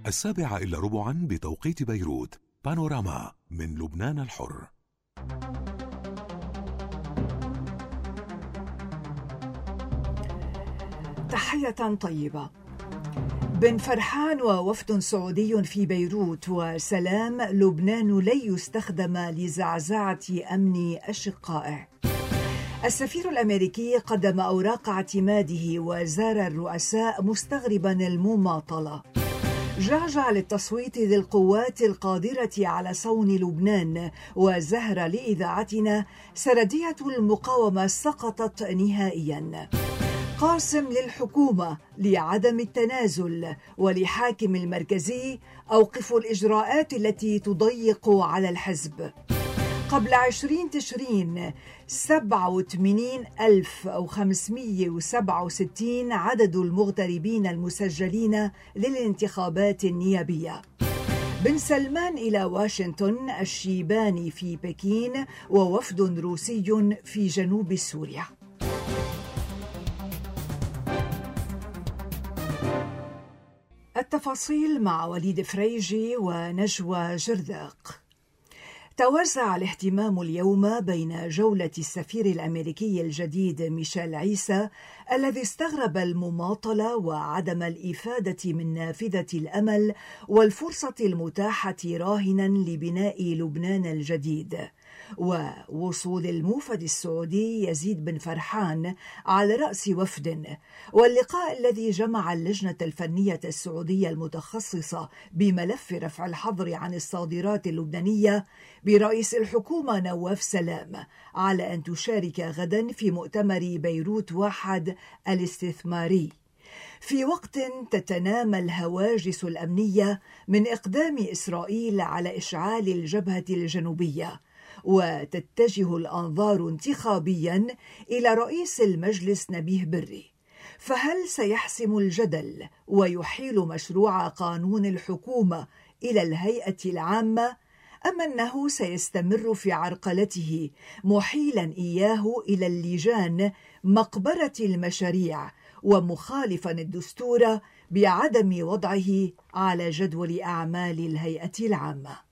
7:15 بتوقيت بيروت. بانوراما من لبنان الحر. تحية طيبة. بن فرحان ووفد سعودي في بيروت وسلام لبنان لن يستخدم لزعزعة أمن أشقائه. السفير الأمريكي قدم أوراق اعتماده وزار الرؤساء مستغربا المماطلة. جعجع للتصويت للقوات القادرة على صون لبنان. وزهر لإذاعتنا سردية المقاومة سقطت نهائيا. قاسم للحكومة لعدم التنازل ولحاكم المركزي أوقفوا الإجراءات التي تضيق على الحزب. قبل 20 تشرين 87,567 عدد المغتربين المسجلين للانتخابات النيابية. بن سلمان إلى واشنطن، الشيباني في بكين، ووفد روسي في جنوب سوريا. التفاصيل مع وليد فريجي ونجوى جرداق. توزع الاهتمام اليوم بين جولة السفير الأمريكي الجديد ميشيل عيسى الذي استغرب المماطلة وعدم الإفادة من نافذة الأمل والفرصة المتاحة راهنا لبناء لبنان الجديد، ووصول الموفد السعودي يزيد بن فرحان على رأس وفد، واللقاء الذي جمع اللجنة الفنية السعودية المتخصصة بملف رفع الحظر عن الصادرات اللبنانية برئيس الحكومة نواف سلام على أن تشارك غدا في مؤتمر بيروت 1 الاستثماري، في وقت تتنامى الهواجس الأمنية من إقدام إسرائيل على إشعال الجبهة الجنوبية، وتتجه الأنظار انتخابيا إلى رئيس المجلس نبيه بري. فهل سيحسم الجدل ويحيل مشروع قانون الحكومة إلى الهيئة العامة، أم أنه سيستمر في عرقلته محيلا إياه إلى اللجان مقبرة المشاريع ومخالفا الدستور بعدم وضعه على جدول أعمال الهيئة العامة؟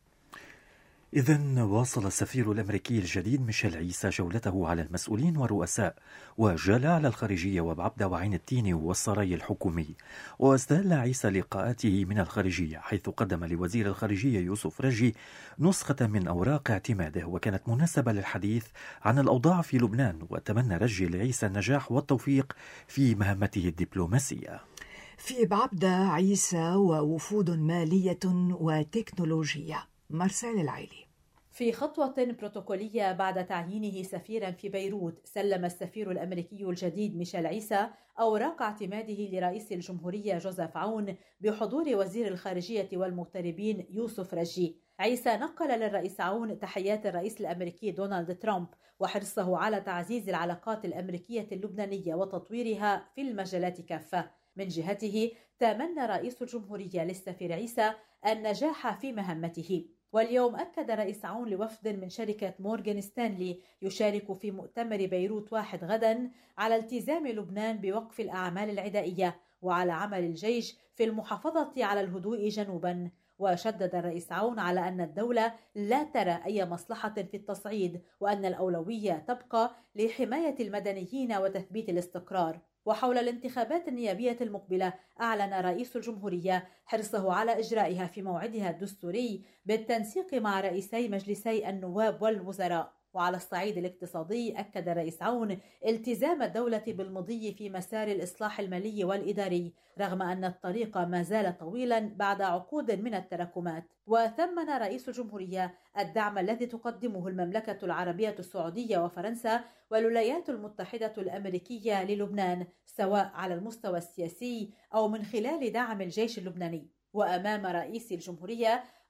إذن واصل السفير الأمريكي الجديد ميشيل عيسى جولته على المسؤولين والرؤساء، وجال على الخارجية وبعبدة وعين التين والسراي الحكومي. واستهل عيسى لقاءاته من الخارجية حيث قدم لوزير الخارجية يوسف رجي نسخة من أوراق اعتماده، وكانت مناسبة للحديث عن الأوضاع في لبنان، وتمنى رجي لعيسى النجاح والتوفيق في مهمته الدبلوماسية. في بعبدة عيسى ووفود مالية وتكنولوجية. مرسال العيلي. في خطوة بروتوكولية بعد تعيينه سفيرا في بيروت، سلم السفير الأمريكي الجديد ميشيل عيسى أوراق اعتماده لرئيس الجمهورية جوزيف عون بحضور وزير الخارجية والمغتربين يوسف رجي. عيسى نقل للرئيس عون تحيات الرئيس الأمريكي دونالد ترامب وحرصه على تعزيز العلاقات الأمريكية اللبنانية وتطويرها في المجالات كافة. من جهته تمنى رئيس الجمهورية للسفير عيسى النجاح في مهمته. واليوم أكد رئيس عون لوفد من شركة مورغان ستانلي يشارك في مؤتمر بيروت 1 غدا على التزام لبنان بوقف الأعمال العدائية وعلى عمل الجيش في المحافظة على الهدوء جنوبا. وشدد الرئيس عون على أن الدولة لا ترى أي مصلحة في التصعيد، وأن الأولوية تبقى لحماية المدنيين وتثبيت الاستقرار. وحول الانتخابات النيابية المقبلة، أعلن رئيس الجمهورية حرصه على إجرائها في موعدها الدستوري بالتنسيق مع رئيسي مجلسي النواب والوزراء. وعلى الصعيد الاقتصادي، أكد الرئيس عون التزام الدولة بالمضي في مسار الإصلاح المالي والإداري رغم أن الطريق ما زال طويلا بعد عقود من التراكمات. وثمن رئيس الجمهورية الدعم الذي تقدمه المملكة العربية السعودية وفرنسا والولايات المتحدة الأمريكية للبنان، سواء على المستوى السياسي أو من خلال دعم الجيش اللبناني. وأمام رئيس الجمهورية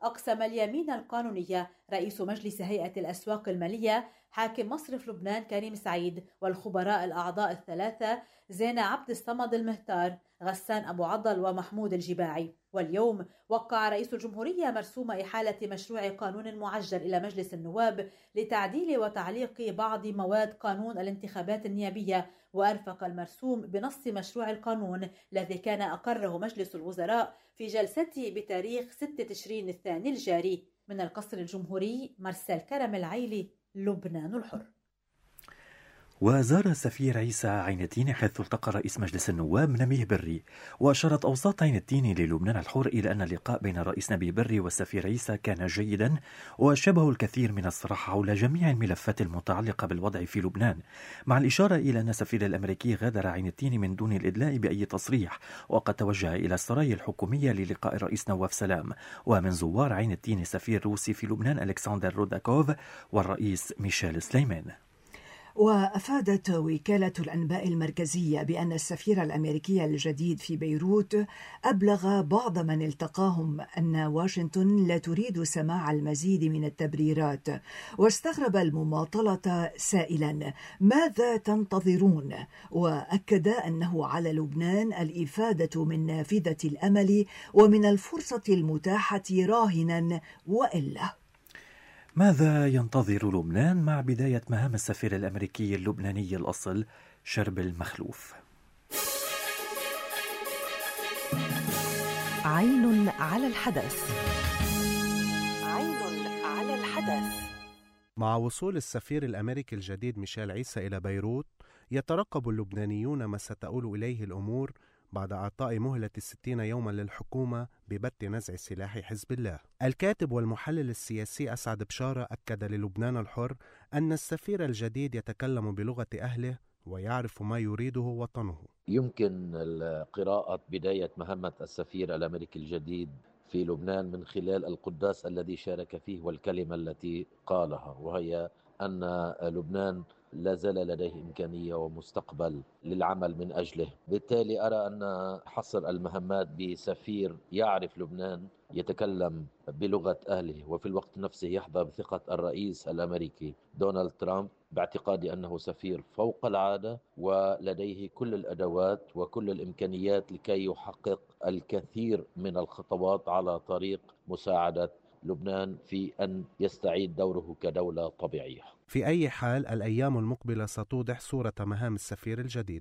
أقسم اليمين القانونية رئيس مجلس هيئة الأسواق المالية، حاكم مصرف لبنان كريم سعيد، والخبراء الأعضاء الثلاثة زينة عبد الصمد المهتار، غسان أبو عضل، ومحمود الجباعي. واليوم وقع رئيس الجمهورية مرسوم إحالة مشروع قانون معجل إلى مجلس النواب لتعديل وتعليق بعض مواد قانون الانتخابات النيابية، وأرفق المرسوم بنص مشروع القانون الذي كان أقره مجلس الوزراء في جلسته بتاريخ 6 تشرين الثاني الجاري. من القصر الجمهوري، مرسال كرم العيلي، لبنان الحر. وزار السفير عيسى عين التين حيث التقى رئيس مجلس النواب نبيه بري. وأشارت أوساط عين التين للبنان الحر إلى أن اللقاء بين الرئيس نبيه بري والسفير عيسى كان جيدا وشبه الكثير من الصراحة حول جميع الملفات المتعلقة بالوضع في لبنان، مع الإشارة إلى أن السفير الأمريكي غادر عين التين من دون الإدلاء بأي تصريح، وقد توجه إلى السرايا الحكومية للقاء الرئيس نواف سلام. ومن زوار عين التين السفير الروسي في لبنان ألكسندر روداكوف والرئيس ميشيل سليمان. وأفادت وكالة الأنباء المركزية بأن السفير الأمريكي الجديد في بيروت أبلغ بعض من التقاهم أن واشنطن لا تريد سماع المزيد من التبريرات، واستغرب المماطلة سائلا ماذا تنتظرون، وأكد أنه على لبنان الإفادة من نافذة الأمل ومن الفرصة المتاحة راهنا وإلا. ماذا ينتظر لبنان مع بداية مهام السفير الأمريكي اللبناني الأصل شرب المخلوف؟ عين على الحدث. عين على الحدث. مع وصول السفير الأمريكي الجديد ميشيل عيسى إلى بيروت، يترقب اللبنانيون ما ستؤول إليه الأمور بعد إعطاء مهلة 60 يوما للحكومة ببت نزع سلاح حزب الله. الكاتب والمحلل السياسي أسعد بشارة أكد للبنان الحر أن السفير الجديد يتكلم بلغة أهله ويعرف ما يريده وطنه. يمكن قراءة بداية مهمة السفير الأمريكي الجديد في لبنان من خلال القداس الذي شارك فيه والكلمة التي قالها، وهي أن لبنان لا زال لديه إمكانية ومستقبل للعمل من أجله. بالتالي أرى أن حصر المهمات بسفير يعرف لبنان، يتكلم بلغة أهله، وفي الوقت نفسه يحظى بثقة الرئيس الأمريكي دونالد ترامب، باعتقادي أنه سفير فوق العادة ولديه كل الأدوات وكل الإمكانيات لكي يحقق الكثير من الخطوات على طريق مساعدة لبنان في أن يستعيد دوره كدولة طبيعية. في أي حال الأيام المقبلة ستوضح صورة مهام السفير الجديد.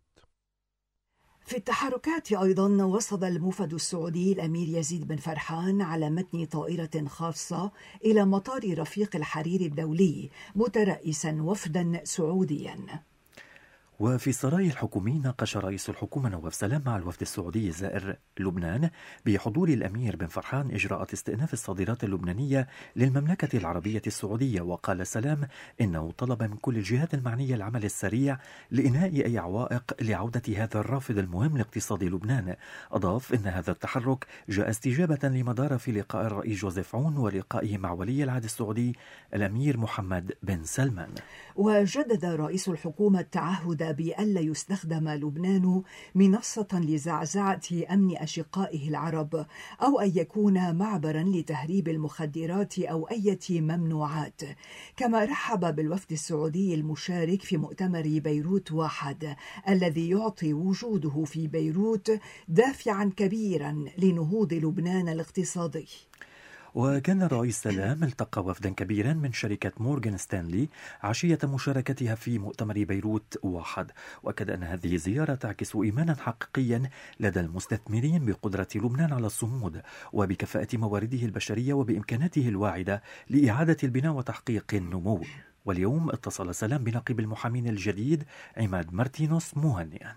في التحركات أيضا وصل الموفد السعودي الأمير يزيد بن فرحان على متن طائرة خاصة إلى مطار رفيق الحريري الدولي مترأسا وفدا سعوديا. وفي السراي الحكومي ناقش رئيس الحكومة نواف سلام مع الوفد السعودي الزائر لبنان بحضور الأمير بن فرحان إجراءات استئناف الصادرات اللبنانية للمملكة العربية السعودية. وقال سلام إنه طلب من كل الجهات المعنية العمل السريع لإنهاء أي عوائق لعودة هذا الرافد المهم لاقتصاد لبنان. أضاف إن هذا التحرك جاء استجابة لما دار في لقاء الرئيس جوزيف عون ولقائه مع ولي العهد السعودي الأمير محمد بن سلمان. وجدد رئيس الحكومة التعهد بألا يستخدم لبنان منصة لزعزعة أمن أشقائه العرب أو أن يكون معبرا لتهريب المخدرات أو أي ممنوعات. كما رحب بالوفد السعودي المشارك في مؤتمر بيروت واحد الذي يعطي وجوده في بيروت دافعا كبيرا لنهوض لبنان الاقتصادي. وكان الرئيس سلام التقى وفدا كبيرا من شركة مورغان ستانلي عشية مشاركتها في مؤتمر بيروت واحد، وأكد أن هذه الزيارة تعكس إيمانا حقيقيا لدى المستثمرين بقدرة لبنان على الصمود وبكفاءة موارده البشرية وبإمكاناته الواعدة لإعادة البناء وتحقيق النمو. واليوم اتصل سلام بنقيب المحامين الجديد عماد مارتينوس مهنئا.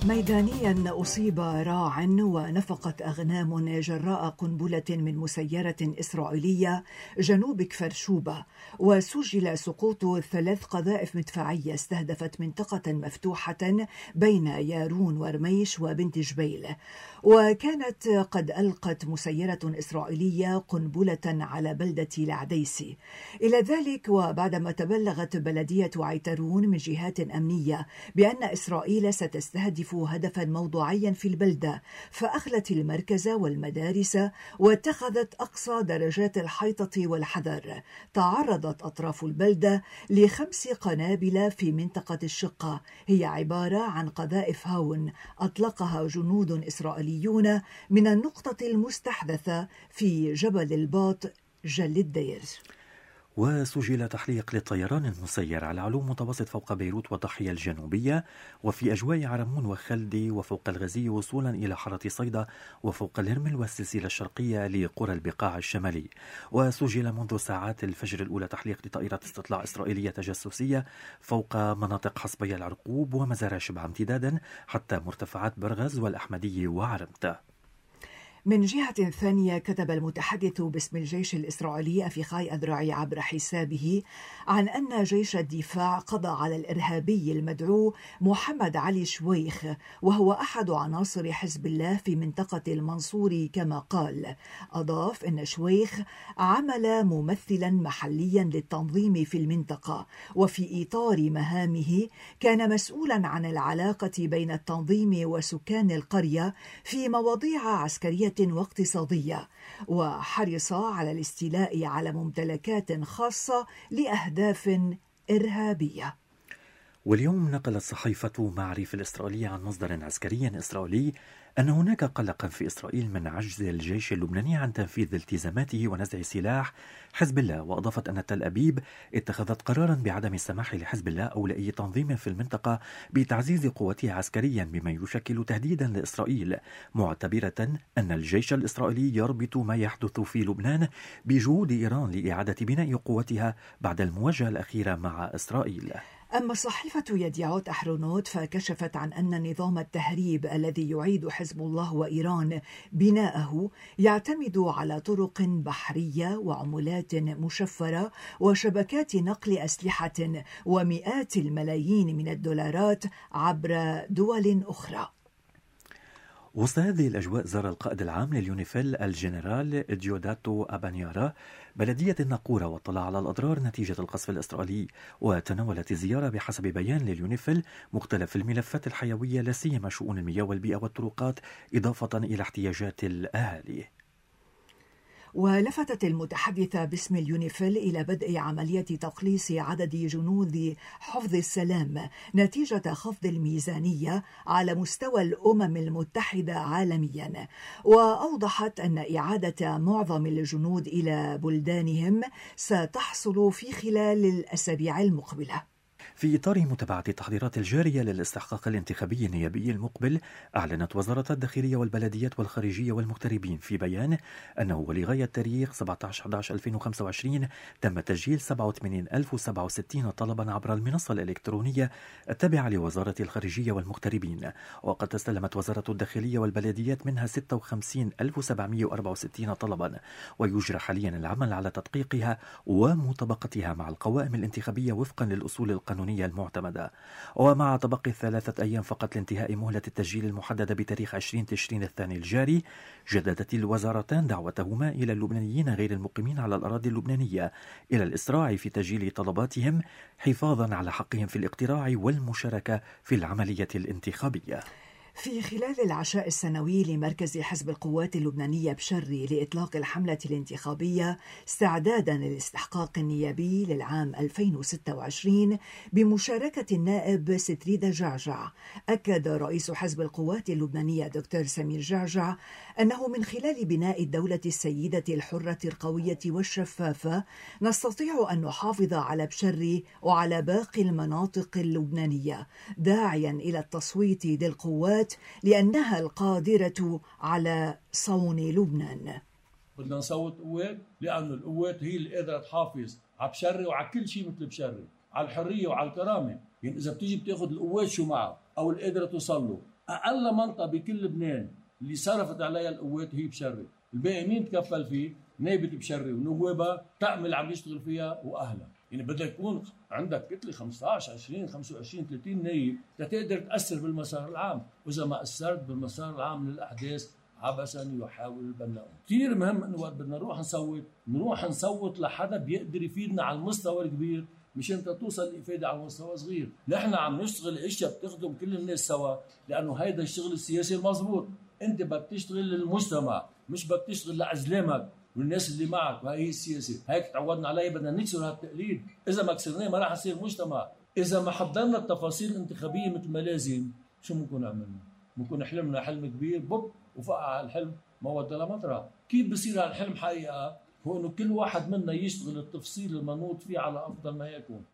ميدانيا أصيب راع ونفقت أغنام جراء قنبلة من مسيرة إسرائيلية جنوب كفر شوبة، وسجل سقوط 3 قذائف مدفعية استهدفت منطقة مفتوحة بين يارون ورميش وبنت جبيل. وكانت قد ألقت مسيرة إسرائيلية قنبلة على بلدة العديسي. إلى ذلك وبعدما تبلغت بلدية عيترون من جهات أمنية بأن إسرائيل ستستهدف هدفا موضوعيا في البلدة، فأخلت المركز والمدارس واتخذت أقصى درجات الحيطة والحذر. تعرضت أطراف البلدة ل5 قنابل في منطقة الشقة، هي عبارة عن قذائف هاون أطلقها جنود إسرائيليون من النقطة المستحدثة في جبل الباط جل الدير. وسجل تحليق للطيران المسير على علو متوسط فوق بيروت والضاحية الجنوبية وفي أجواء عرمون وخلدي وفوق الغزي وصولا إلى حارة صيدا وفوق الهرمل والسلسلة الشرقية لقرى البقاع الشمالي. وسجل منذ ساعات الفجر الأولى تحليق لطائرات استطلاع إسرائيلية تجسسية فوق مناطق حصبي العرقوب ومزارع شبع امتدادا حتى مرتفعات برغز والأحمدية وعرمتة. من جهة ثانية، كتب المتحدث باسم الجيش الإسرائيلي أفيخاي أذرعي عبر حسابه عن أن جيش الدفاع قضى على الإرهابي المدعو محمد علي شويخ، وهو أحد عناصر حزب الله في منطقة المنصوري كما قال. أضاف أن شويخ عمل ممثلا محليا للتنظيم في المنطقة، وفي إطار مهامه كان مسؤولا عن العلاقة بين التنظيم وسكان القرية في مواضيع عسكرية واقتصادية، وحرص على الاستيلاء على ممتلكات خاصة لأهداف إرهابية. واليوم نقلت صحيفة معريف الإسرائيلية عن مصدر عسكري إسرائيلي أن هناك قلقا في إسرائيل من عجز الجيش اللبناني عن تنفيذ التزاماته ونزع سلاح حزب الله. وأضافت أن تل أبيب اتخذت قرارا بعدم السماح لحزب الله أو لأي تنظيم في المنطقة بتعزيز قوته عسكريا بما يشكل تهديدا لإسرائيل، معتبرة أن الجيش الإسرائيلي يربط ما يحدث في لبنان بجهود إيران لإعادة بناء قوتها بعد المواجهة الأخيرة مع إسرائيل. أما صحيفة يديعوت أحرونوت فكشفت عن أن نظام التهريب الذي يعيد حزب الله وإيران بناءه يعتمد على طرق بحرية وعملات مشفرة وشبكات نقل أسلحة ومئات الملايين من الدولارات عبر دول أخرى. وسط هذه الأجواء زار القائد العام لليونيفيل الجنرال ديوداتو أبانيارا بلدية الناقورة واطلع على الأضرار نتيجة القصف الإسرائيلي. وتناولت الزيارة بحسب بيان لليونيفيل مختلف الملفات الحيوية لا سيما شؤون المياه والبيئة والطرقات إضافة إلى احتياجات الأهالي. ولفتت المتحدثة باسم اليونيفيل إلى بدء عملية تقليص عدد جنود حفظ السلام نتيجة خفض الميزانية على مستوى الأمم المتحدة عالميا. وأوضحت أن إعادة معظم الجنود إلى بلدانهم ستحصل في خلال الأسابيع المقبلة. في إطار متابعة التحضيرات الجارية للاستحقاق الانتخابي النيابي المقبل، أعلنت وزارة الداخلية والبلديات والخارجية والمغتربين في بيان أنه ولغاية تاريخ 17/11/2025 تم تسجيل 87,067 طلبا عبر المنصة الإلكترونية التابعة لوزارة الخارجية والمغتربين. وقد استلمت وزارة الداخلية والبلديات منها 56,764 طلبا، ويجرى حاليا العمل على تدقيقها ومطابقتها مع القوائم الانتخابية وفقا للأصول القانونية المعتمدة. ومع تبقي 3 أيام فقط لانتهاء مهلة التسجيل المحددة بتاريخ 20 تشرين الثاني الجاري، جددت الوزارتان دعوتهما إلى اللبنانيين غير المقيمين على الأراضي اللبنانية إلى الإسراع في تسجيل طلباتهم حفاظا على حقهم في الاقتراع والمشاركة في العملية الانتخابية. في خلال العشاء السنوي لمركز حزب القوات اللبنانية بشري لإطلاق الحملة الانتخابية استعدادا للاستحقاق النيابي للعام 2026 بمشاركة النائب ستريدا جعجع، أكد رئيس حزب القوات اللبنانية دكتور سمير جعجع أنه من خلال بناء الدولة السيدة الحرة القوية والشفافة نستطيع أن نحافظ على بشري وعلى باقي المناطق اللبنانية، داعيا إلى التصويت للقوات لأنها القادرة على صون لبنان. بدنا نصوت قوات لأن القوات هي اللي قادرة تحافظ على بشري وعلى كل شيء مثل بشري، على الحرية وعلى الكرامة. يعني إذا بتيجي بتاخذ القوات شو معه أو اللي قادرة توصل له أقل منطقة بكل لبنان اللي صرفت عليها القوات هي بشري، الباقي مين تكفل فيه؟ نائبة بشري ونوابها تأمل عم يشتغل فيها وأهلها. يعني بدك يكون عندك كتلة 15 20 25 30 نايب تقدر تأثر بالمسار العام، وإذا ما أثرت بالمسار العام للأحداث عبثا يحاول البناء. كثير مهم انه وقت بدنا نروح نصوت لحدا بيقدر يفيدنا على المستوى الكبير، مش انت توصل الافاده على مستوى صغير. نحن عم نشتغل اشياء بتخدم كل الناس سوا، لانه هيدا الشغل السياسي المضبوط. انت بدك تشتغل للمجتمع، مش بدك تشتغل لازلامك والناس اللي معك، وهي السياسه. هيك تعودنا عليه، بدنا نكسر هالتقليد. اذا ما كسرناه ما راح نصير مجتمع. اذا ما حضرنا التفاصيل الانتخابيه مثل ما لازم، شو ممكن عملنا؟ ممكن حلمنا حلم كبير بوب وفقع الحلم ما ودى لمطرح. كيف بصير هالحلم حقيقه؟ هو انه كل واحد منا يشتغل التفصيل المنوط فيه على افضل ما يكون.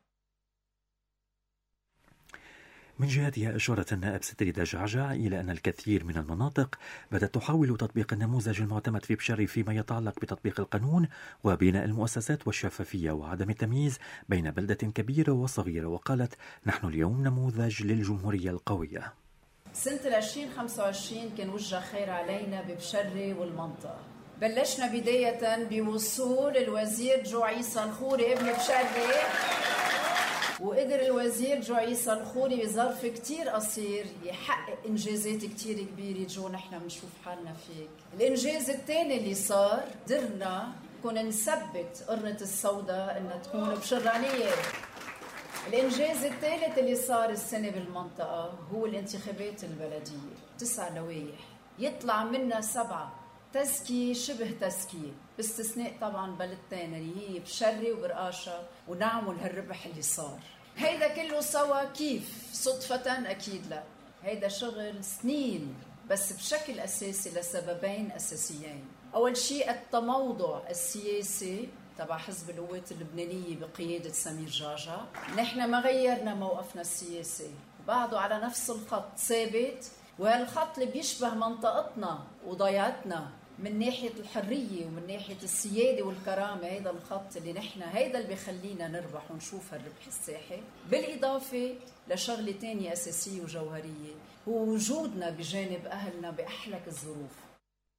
من جهتها أشارت النائب ستريدة جعجع إلى أن الكثير من المناطق بدأت تحاول تطبيق النموذج المعتمد في بشري فيما يتعلق بتطبيق القانون وبناء المؤسسات والشفافية وعدم التمييز بين بلدة كبيرة وصغيرة. وقالت: نحن اليوم نموذج للجمهورية القوية. سنة 2025 كان وجه خير علينا ببشري والمنطقة. بلشنا بداية بوصول الوزير جو عيسى الخوري ابن بشري، وقدر الوزير جو عيسى الخوري بظرف كتير قصير يحقق إنجازات كتير كبيرة. جو نحن بنشوف حالنا فيك. الإنجاز الثاني اللي صار، قدرنا كنا نثبت قرنة السوداء إنها تكون بشرانية. الإنجاز الثالث اللي صار السنة بالمنطقة هو الانتخابات البلدية، 9 لوائح يطلع منها 7 تزكية شبه تزكية، باستثناء طبعا بلدتين اللي هي بشري وبرقاشة، ونعمل هالربح اللي صار. هيدا كله سوا كيف؟ صدفة؟ أكيد لا، هيدا شغل سنين، بس بشكل أساسي لسببين أساسيين. أول شيء التموضع السياسي تبع حزب القوات اللبنانية بقيادة سمير جعجع. نحن ما غيرنا موقفنا السياسي، بعده على نفس الخط ثابت، وهالخط اللي بيشبه منطقتنا وضيعتنا من ناحية الحرية ومن ناحية السيادة والكرامة. هيدا الخط اللي نحن هيدا اللي بيخلينا نربح ونشوف هالربح الساحق. بالإضافة لشغلة تانية أساسية وجوهرية، هو وجودنا بجانب أهلنا بأحلك الظروف.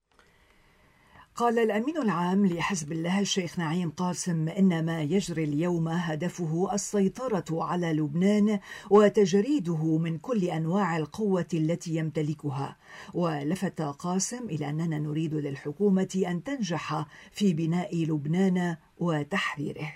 قال الأمين العام لحزب الله الشيخ نعيم قاسم إن ما يجري اليوم هدفه السيطرة على لبنان وتجريده من كل أنواع القوة التي يمتلكها. ولفت قاسم إلى أننا نريد للحكومة أن تنجح في بناء لبنان وتحريره.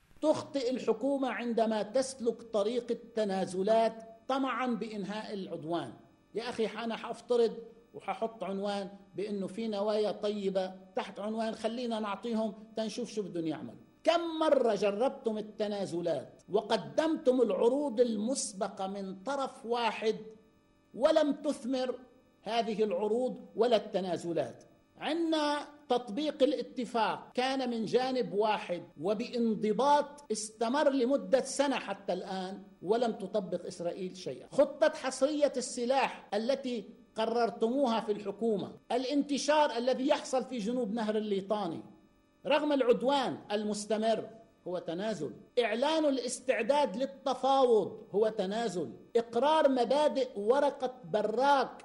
تخطئ الحكومة عندما تسلك طريق التنازلات طمعا بإنهاء العدوان. يا أخي أنا حأفترض وححط عنوان بأنه في نوايا طيبة تحت عنوان خلينا نعطيهم تنشوف شو بدهم يعملوا. كم مرة جربتم التنازلات وقدمتم العروض المسبقة من طرف واحد ولم تثمر هذه العروض ولا التنازلات؟ عندنا تطبيق الاتفاق كان من جانب واحد وبانضباط استمر لمدة سنة حتى الآن ولم تطبق إسرائيل شيئا. خطة حصرية السلاح التي قررتموها في الحكومة، الانتشار الذي يحصل في جنوب نهر الليطاني رغم العدوان المستمر هو تنازل. إعلان الاستعداد للتفاوض هو تنازل. إقرار مبادئ ورقة براك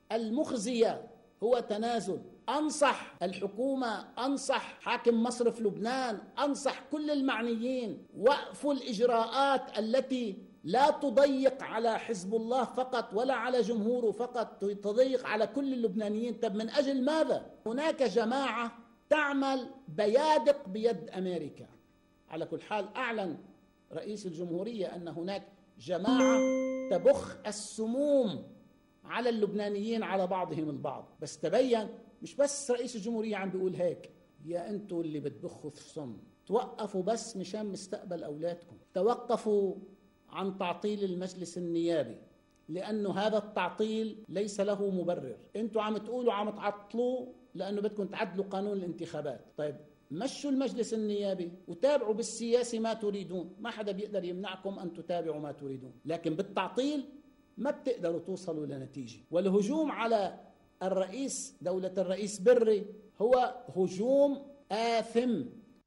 المخزية هو تنازل. أنصح الحكومة، أنصح حاكم مصرف لبنان، أنصح كل المعنيين وقفوا الإجراءات التي لا تضيق على حزب الله فقط ولا على جمهوره فقط، تضيق على كل اللبنانيين. طب من أجل ماذا؟ هناك جماعة تعمل بيادق بيد أمريكا. على كل حال أعلن رئيس الجمهورية أن هناك جماعة تبخ السموم على اللبنانيين على بعضهم البعض. بس تبين مش بس رئيس الجمهورية عم بيقول هيك، يا أنتوا اللي بتبخوا في السم توقفوا بس مشان مستقبل أولادكم. توقفوا عن تعطيل المجلس النيابي لأنه هذا التعطيل ليس له مبرر. أنتوا عم تقولوا عم تعطلوه لأنه بدكم تعدلوا قانون الانتخابات. طيب مشوا المجلس النيابي وتابعوا بالسياسة ما تريدون، ما حدا بيقدر يمنعكم أن تتابعوا ما تريدون، لكن بالتعطيل ما بتقدروا توصلوا لنتيجة. والهجوم على الرئيس دولة الرئيس بري هو هجوم آثم.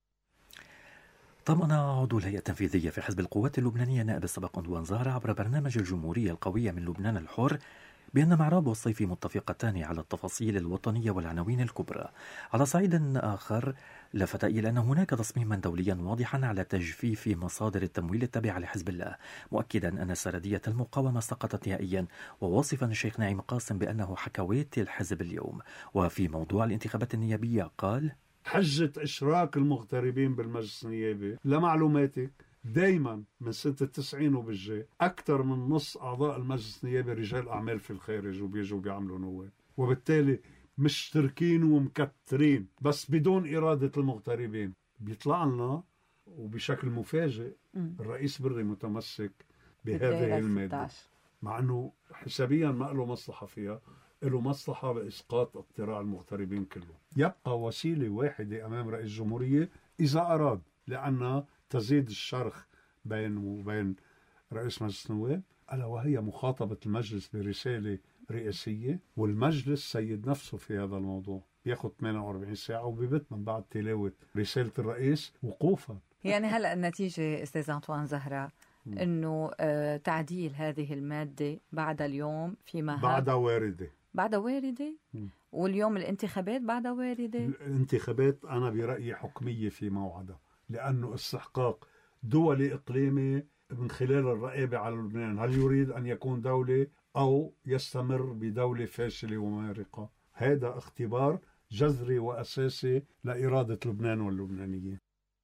طمأن عضو الهيئة التنفيذية في حزب القوات اللبنانية نائب السابق أندوان زهرة عبر برنامج الجمهورية القوية من لبنان الحر بأن معراب والصيف متفقتان على التفاصيل الوطنية والعناوين الكبرى. على صعيد آخر لفت إلى أن هناك تصميما دوليا واضحا على تجفيف مصادر التمويل التابعة لحزب الله، مؤكدا أن سردية المقاومة سقطت نهائيا، وواصفا الشيخ ناعم قاسم بأنه حكويت الحزب اليوم. وفي موضوع الانتخابات النيابية قال: حجة إشراك المغتربين بالمجلس النيابي لمعلوماتك دايما من سنة 90 وبالجاي أكثر من نص أعضاء المجلس النيابي رجال أعمال في الخارج وبيجوا بيعملوا نواب، وبالتالي مشتركين ومكترين بس بدون إرادة المغتربين. بيطلع لنا وبشكل مفاجئ الرئيس بري متمسك بهذه المادة، مع أنه حسابيا ما له مصلحة فيها، له مصلحة بإسقاط اقتراع المغتربين كله. يبقى وسيلة واحدة أمام رئيس الجمهورية إذا أراد، لأنها تزيد الشرخ بين وبين رئيس مجلس النواب، ألا وهي مخاطبة المجلس برسالة رئاسية، والمجلس سيد نفسه في هذا الموضوع، ياخد 48 ساعة وبيبت من بعد تلاوة رسالة الرئيس وقوفا. يعني هلأ النتيجة أستاذ أنطوان زهرة أنه تعديل هذه المادة بعد اليوم فيما بعدها واردة واليوم الانتخابات بعدها واردة. الانتخابات أنا برأيي حكمية في موعدها، لأنه استحقاق دولي إقليمي من خلال الرقابة على لبنان، هل يريد أن يكون دولة أو يستمر بدولة فاشلة ومارقة. هذا اختبار جذري وأساسي لإرادة لبنان واللبنانيين.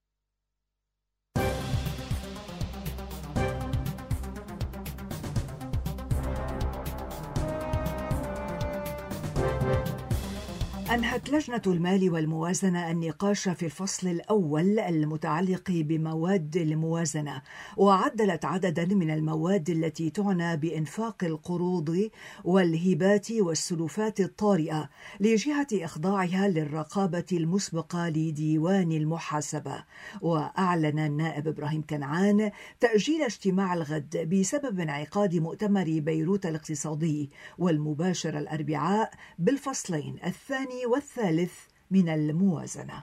أنهت لجنة المال والموازنة النقاش في الفصل الأول المتعلق بمواد الموازنة، وعدلت عددا من المواد التي تعنى بإنفاق القروض والهبات والسلوفات الطارئة لجهة إخضاعها للرقابة المسبقة لديوان المحاسبة. وأعلن النائب إبراهيم كنعان تأجيل اجتماع الغد بسبب انعقاد مؤتمر بيروت الاقتصادي والمباشر الأربعاء بالفصلين الثاني والثالث من الموازنة.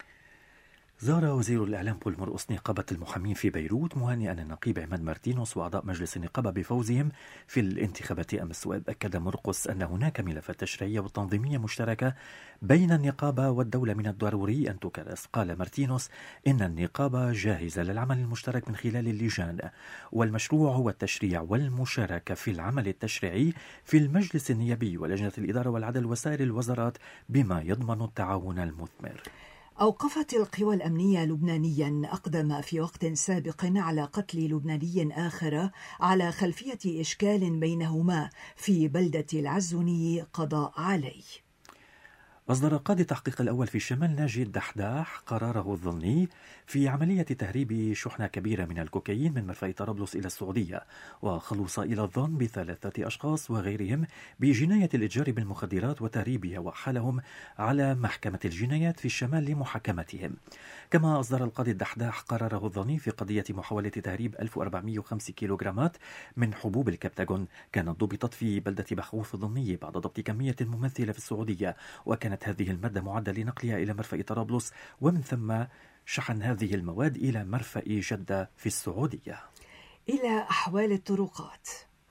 زار وزير الإعلام بول مرقص نقابة المحامين في بيروت مهنئا النقيب عماد مارتينوس وأعضاء مجلس النقابة بفوزهم في الانتخابات أمس. وأكد مرقص أن هناك ملفات تشريعية وتنظيمية مشتركة بين النقابة والدولة من الضروري أن تكرس. قال مارتينوس إن النقابة جاهزة للعمل المشترك من خلال اللجان، والمشروع هو التشريع والمشاركة في العمل التشريعي في المجلس النيابي ولجنة الإدارة والعدل وسائر الوزارات بما يضمن التعاون المثمر. أوقفت القوى الأمنية لبنانيا أقدم في وقت سابق على قتل لبناني آخر على خلفية إشكال بينهما في بلدة العزوني قضاء عليه. أصدر قاضي التحقيق الأول في الشمال ناجي الدحداح قراره الظني في عملية تهريب شحنة كبيرة من الكوكايين من مرفأ طرابلس إلى السعودية، وخلص إلى الظن بثلاثة أشخاص وغيرهم بجناية الإتجار بالمخدرات وتهريبها، وحالهم على محكمة الجنايات في الشمال لمحاكمتهم. كما أصدر القاضي الدحداح قراره الظني في قضية محاولة تهريب 1405 كيلوغرامات من حبوب الكبتاغون كانت ضبطت في بلدة بخوف الظنية بعد ضبط كمية ممثلة في السعودية، وكانت هذه المادة معدة لنقلها إلى مرفأ طرابلس ومن ثم شحن هذه المواد إلى مرفأ جدة في السعودية. إلى أحوال الطرقات.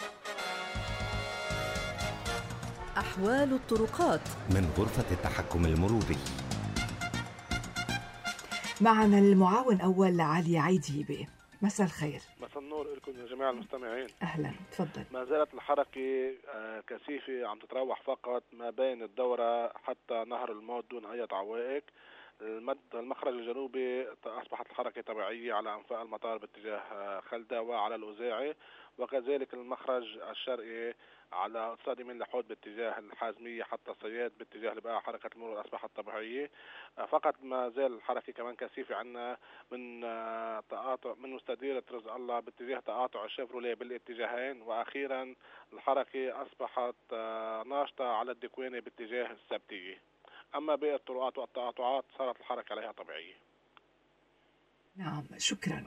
أحوال الطرقات من غرفة التحكم المروري. معنا المعاون أول علي عيديبي. مساء الخير. مساء النور لكم يا جميع المستمعين. أهلا، تفضل. ما زالت الحركة كثيفة عم تتروح فقط ما بين الدورة حتى نهر الموت دون أي عوائق. المخرج الجنوبي أصبحت الحركة طبيعية على أنفاق المطار باتجاه خلدة وعلى الأوزاعي، وكذلك المخرج الشرقي على صادمين لحود باتجاه الحازمية حتى الصياد باتجاه البقاع. حركة المرور أصبحت طبيعية فقط. ما زال الحركة كمان كثيفة عنا من تقاطع من مستديرة رزق الله باتجاه تقاطع الشيفروليه بالاتجاهين، وأخيرا الحركة أصبحت ناشطة على الدكوينة باتجاه السبتية. أما باقي الطرقات والتقاطعات صارت الحركة عليها طبيعية. نعم، شكرا.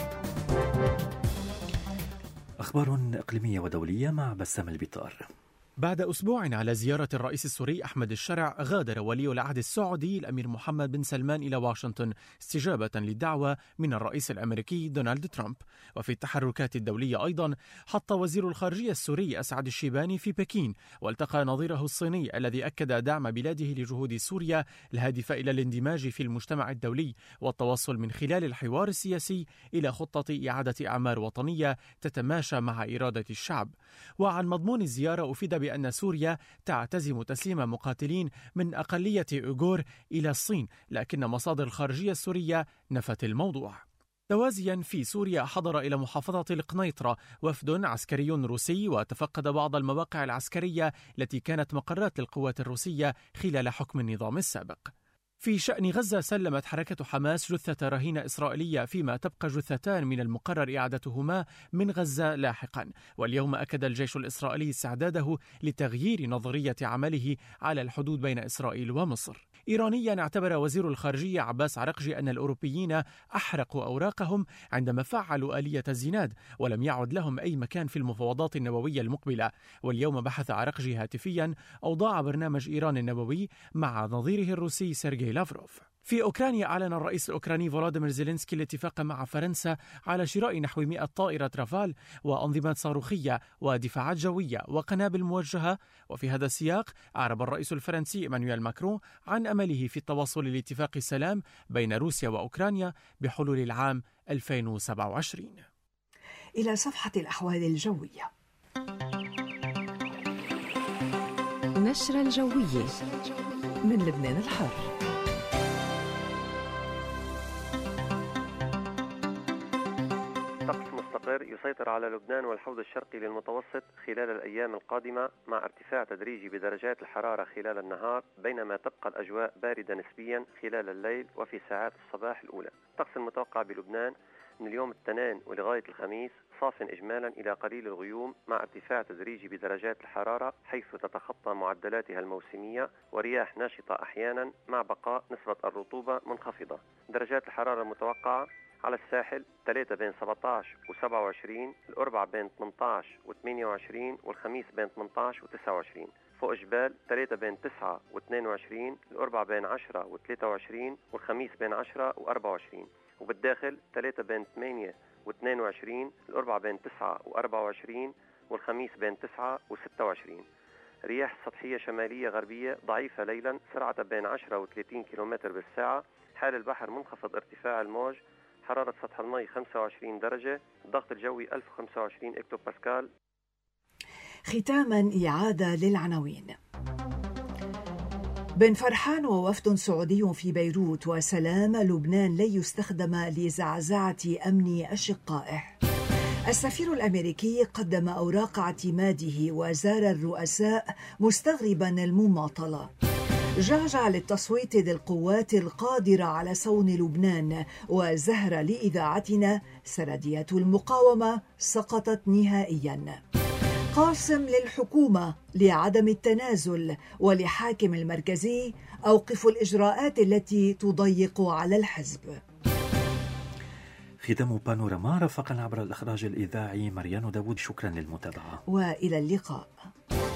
أخبار إقليمية ودولية مع بسام البطار. بعد أسبوع على زيارة الرئيس السوري أحمد الشرع، غادر ولي العهد السعودي الأمير محمد بن سلمان إلى واشنطن استجابة للدعوة من الرئيس الأمريكي دونالد ترامب. وفي التحركات الدولية أيضا حط وزير الخارجية السوري أسعد الشيباني في بكين، والتقى نظيره الصيني الذي أكد دعم بلاده لجهود سوريا الهادفة إلى الاندماج في المجتمع الدولي والتوصل من خلال الحوار السياسي إلى خطة إعادة أعمار وطنية تتماشى مع إرادة الشعب. وعن مضمون الزيارة أفيد بأن سوريا تعتزم تسليم مقاتلين من أقلية أوغور إلى الصين، لكن مصادر الخارجية السورية نفت الموضوع. توازيا في سوريا، حضر إلى محافظة القنيطرة وفد عسكري روسي وتفقد بعض المواقع العسكرية التي كانت مقرات للقوات الروسية خلال حكم النظام السابق. في شأن غزة، سلمت حركة حماس جثة رهينة إسرائيلية، فيما تبقى جثتان من المقرر إعادتهما من غزة لاحقا. واليوم أكد الجيش الإسرائيلي استعداده لتغيير نظرية عمله على الحدود بين إسرائيل ومصر. إيرانيا، اعتبر وزير الخارجية عباس عرقجي أن الأوروبيين أحرقوا أوراقهم عندما فعلوا آلية الزناد، ولم يعد لهم أي مكان في المفاوضات النووية المقبلة. واليوم بحث عرقجي هاتفيا أوضاع برنامج إيران النووي مع نظيره الروسي سيرجي لافروف. في أوكرانيا، أعلن الرئيس الأوكراني فولوديمير زيلينسكي الاتفاق مع فرنسا على شراء نحو 100 طائرة رافال وأنظمات صاروخية ودفاعات جوية وقنابل موجهة. وفي هذا السياق، أعرب الرئيس الفرنسي إيمانويل ماكرون عن أمله في التوصل لاتفاق السلام بين روسيا وأوكرانيا بحلول العام 2027. إلى صفحة الأحوال الجوية. نشرة الجوية من لبنان الحر. طقس مستقر يسيطر على لبنان والحوض الشرقي للمتوسط خلال الأيام القادمة، مع ارتفاع تدريجي بدرجات الحرارة خلال النهار، بينما تبقى الأجواء باردة نسبيا خلال الليل وفي ساعات الصباح الأولى. الطقس المتوقع بلبنان من اليوم الاثنين ولغاية الخميس صاف إجمالا إلى قليل الغيوم، مع ارتفاع تدريجي بدرجات الحرارة حيث تتخطى معدلاتها الموسمية، ورياح ناشطة أحيانا مع بقاء نسبة الرطوبة منخفضة. درجات الحرارة المتوقعة على الساحل 3 بين 17 و27، الأربع بين 18 و28، والخميس بين 18 و29. فوق جبال 3 بين 9 و22، الأربع بين 10 و23، والخميس بين 10 و24. وبالداخل 3 بين 8 و22، الأربع بين 9 و24، والخميس بين 9 و26. رياح سطحية شمالية غربية ضعيفة ليلا، سرعة بين 10 و30 كم بالساعة. حال البحر منخفض ارتفاع الموج. حرارة سطح الماء 25 درجة. الضغط الجوي 1025 هكتوباسكال. ختاما إعادة للعناوين. بن فرحان ووفد سعودي في بيروت، وسلام لبنان لن يستخدم لزعزعة أمن أشقائه. السفير الأمريكي قدم أوراق اعتماده وزار الرؤساء مستغربا المماطلة. جعجع للتصويت للقوات القادرة على صون لبنان، وزهرة لإذاعتنا سردية المقاومة سقطت نهائيا. قاسم للحكومة لعدم التنازل، ولحاكم المركزي أوقفوا الإجراءات التي تضيق على الحزب. ختام بانوراما، رافقنا عبر الإخراج الإذاعي مريان داوود. شكرا للمتابعة وإلى اللقاء.